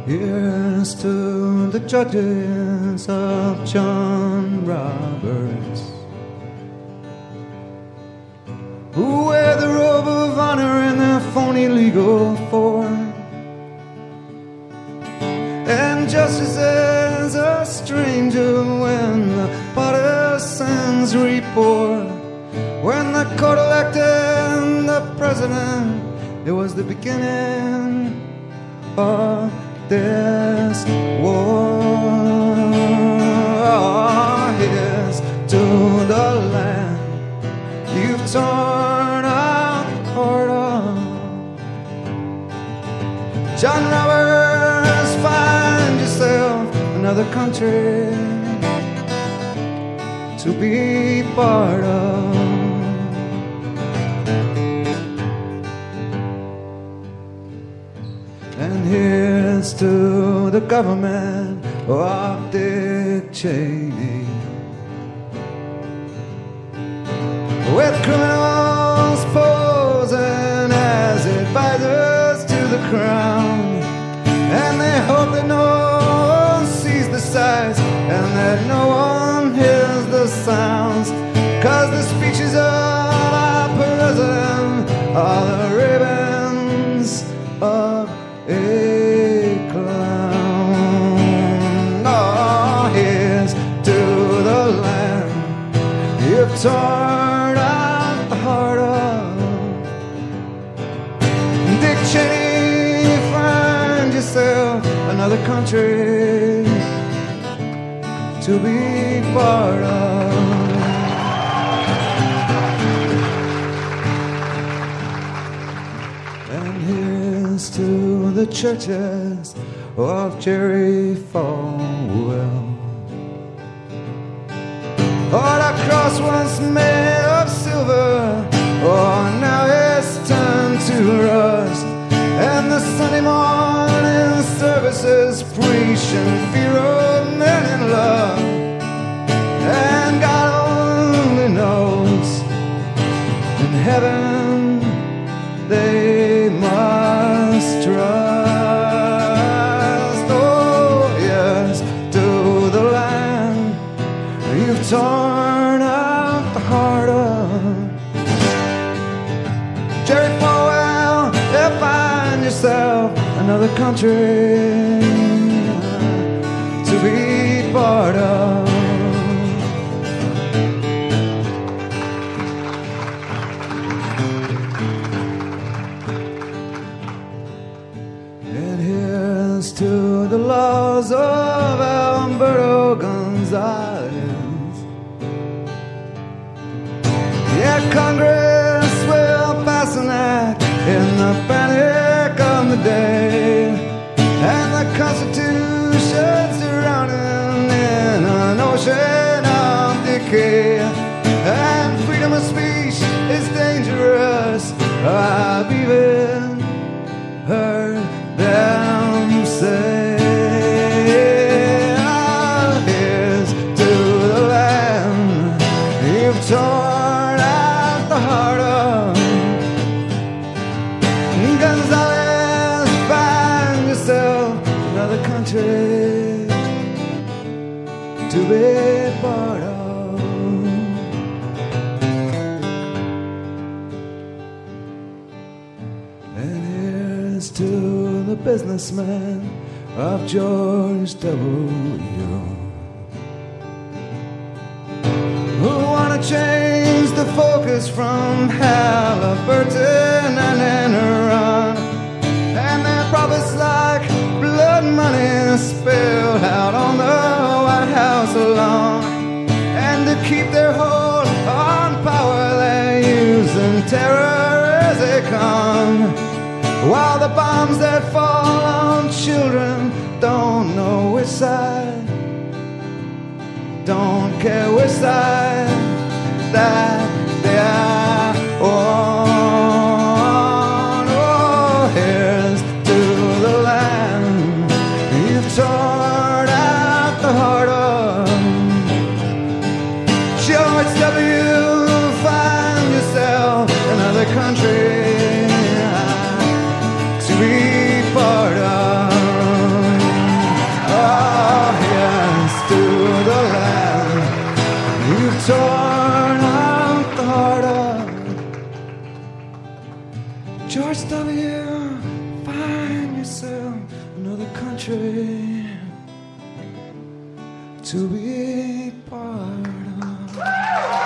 Here's to the judges of John Roberts, who wear the robe of honor in their phony legal form, and justice is a stranger when the partisans report. When the court elected the president, it was the beginning of this war. Here's to the land you've torn out the heart of. John Roberts, find yourself another country to be part of. And here's to the government of Dick Cheney, with criminals posing as advisors to the crown. And they hope that no one sees the sights and that no one hears the sounds, 'cause the speeches of our president are the ravens of a clown. Oh, here's to the land you've torn out the heart of. Dick Cheney, find yourself another country to be part of. And here's to the churches of Jerry Falwell. Oh, that cross once made of silver, oh, now it's turned to rust. And the Sunday morning services preaching fear of men in love. And God only knows, in heaven they must trust. Oh, yes, to the land you've torn out the heart of. Jerry Falwell, find yourself another country to be part of. And here's to the laws of Alberto Gonzalez. Yeah, Congress will pass an act in the panic of the day, and the Constitution's drowning in an ocean of decay. And freedom of speech is dangerous, I've even heard them say. Here's to the land you've torn out the heart of. Gonzalez, find yourself another country to be part of. And here's to the businessmen of George W., who want to change the focus from Halliburton and Enron, and their profits like blood money spilled out on the White House lawn. And to keep their hold on power, they're using terror as they come, while the bombs that fall on children don't know which side, don't care which side that they are on. Oh, here's to the land you've torn out the heart of. George W., find yourself another country to be part of. torn out the heart of George W. Find yourself another country to be part of.